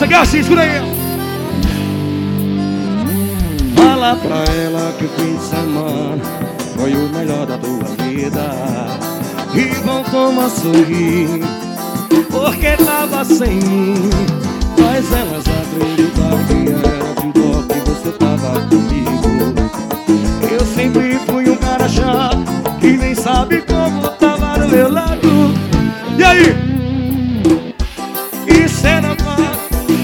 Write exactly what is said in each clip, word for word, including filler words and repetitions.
que é assim, escuta aí. Fala pra ela que o fim de semana foi o melhor da tua vida e voltou a sorrir porque tava sem mim. Mas elas acreditaram que era de dó que você tava comigo. Eu sempre fui um cara chato que nem sabe como tava do meu lado. E aí? E cê não pode.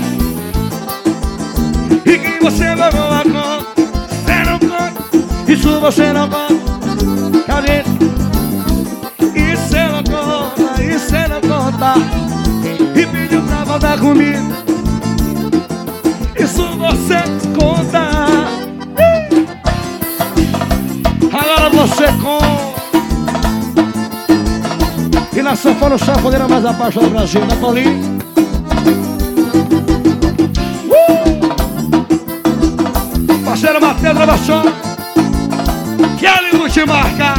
E que você vai a conta, cê não conta. Isso você não conta. Cadê? E cê não conta, e cê não conta. E pediu pra voltar comigo. Isso você conta. Agora você conta. E na sanfona o sanfoneiro mais apaixonado do Brasil, da Paulinho. Uh! Parceiro Matheus Gravação, Kelly Multimarca.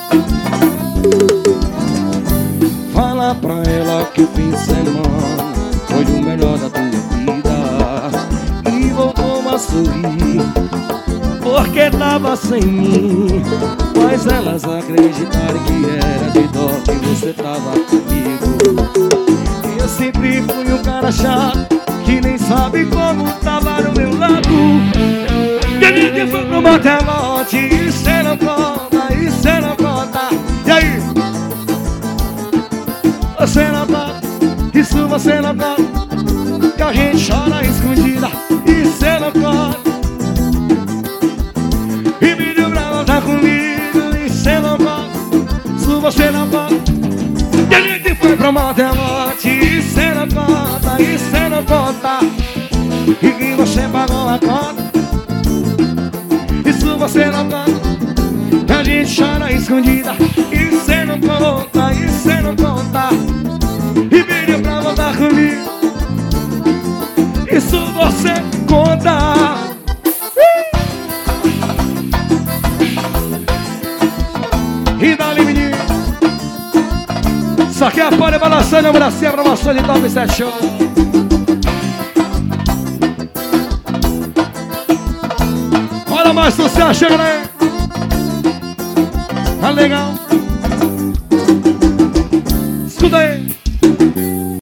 Fala pra ela que o fim de semana foi o melhor da tua vida e voltou a sorrir porque tava sem mim. Mas elas acreditaram que era de dó que você tava comigo. Eu sempre fui um cara chato que nem sabe como tava do meu lado. E a gente foi pro motelote e cê não conta, e cê não conta. E aí? Você não conta, isso você não conta. Que a gente chora escondida e cê não conta. E pediu pra voltar comigo e cê não conta. Isso você não conta. E a gente foi pro motelote e cê não conta, e cê não conta. E que você pagou a conta. Isso você não conta. Que a gente chora escondida e cê não conta, e cê não conta. E pediu pra voltar comigo. Isso você conta. E dali, menino. Isso aqui é a Pole Balançando, a Bracinha, promoção de Top sete Show. Olha mais sucesso, chega aí. Tá legal.